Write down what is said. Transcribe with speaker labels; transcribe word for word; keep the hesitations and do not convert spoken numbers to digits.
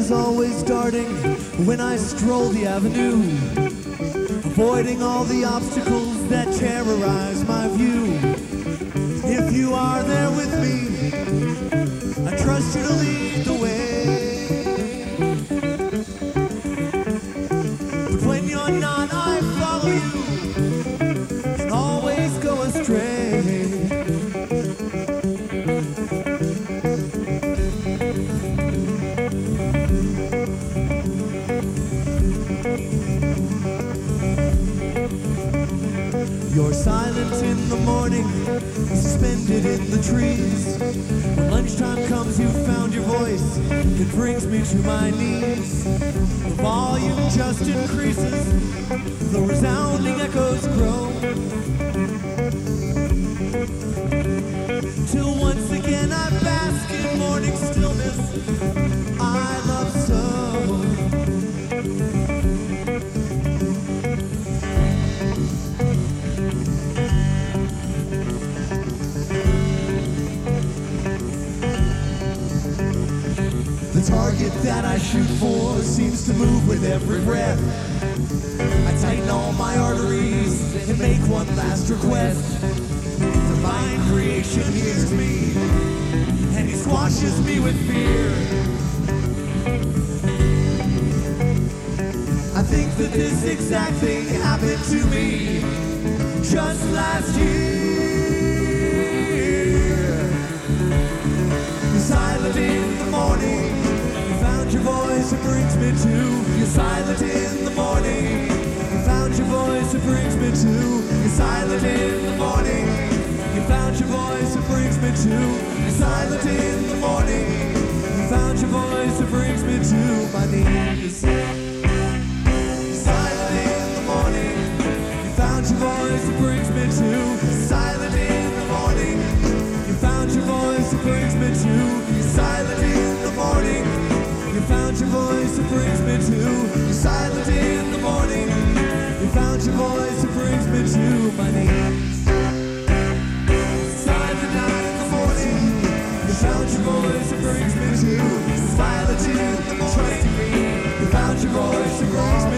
Speaker 1: is always darting when I stroll the avenue, avoiding all the obstacles that terrorize my view. If you are there with me, I trust you to lead the way. But when you're not, I follow you and always go astray. You're silent in the morning, suspended in the trees. When lunchtime comes, you found your voice, it brings me to my knees. The volume just increases, the resounding echoes grow, till once again I bask in morning stillness I love so. The target that I shoot for seems to move with every breath. I tighten all my arteries and make one last request. Divine creation hears me, and he squashes me with fear. I think that this exact thing happened to me just last year. You're silent in the morning, you found your voice, it brings me to. You're silent in the morning, you found your voice, it brings me to. You're silent in the morning, you found your voice, it brings me to. You're silent in the morning, you found your voice, it brings me to my knees. You're silent in the morning, you found your voice, it brings me to. You're silent in the morning, you found your voice, it brings me to. You're silent in the morning, you found your voice, it brings me to. You're silent in the morning, you found your voice, it brings me to my knees. Silent night in the morning, you found your voice, it brings me to. Silent in the morning, you found your voice, it brings me to.